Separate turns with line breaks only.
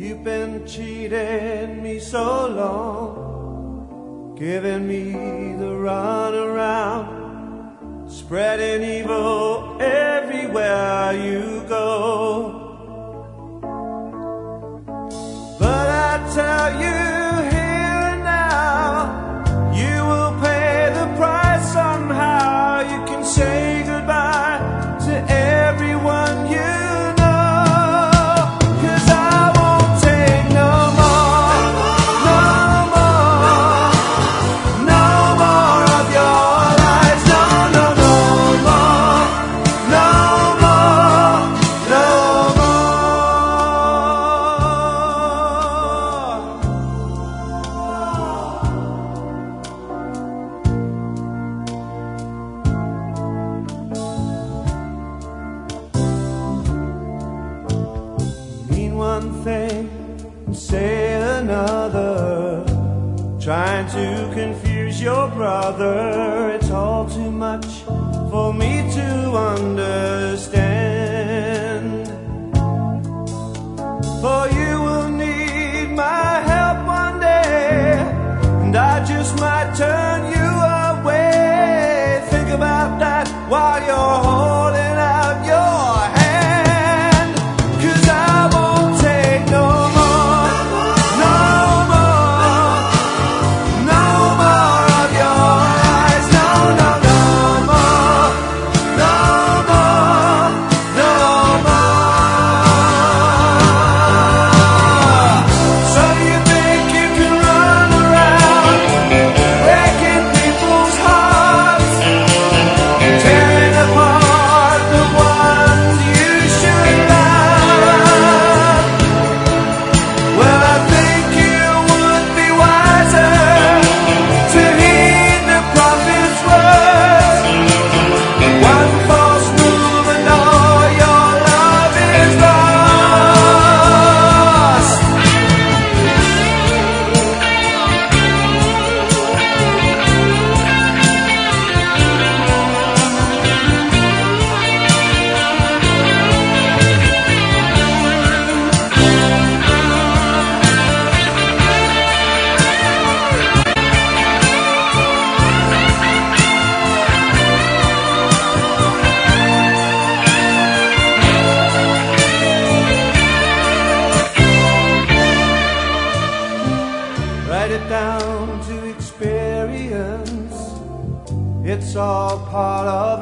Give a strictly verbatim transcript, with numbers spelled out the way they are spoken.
You've been cheating me so long, giving me the runaround, spreading evil everywhere you go. But I tell you here and now, you will pay the price somehow. You can say goodbye to everyone you one thing and say another, trying to confuse your brother. It's all too much for me to understand. For you will need my help one day, and I just might turn you away. Think about that while you're holding out your hand. Write it down to experience. It's all part of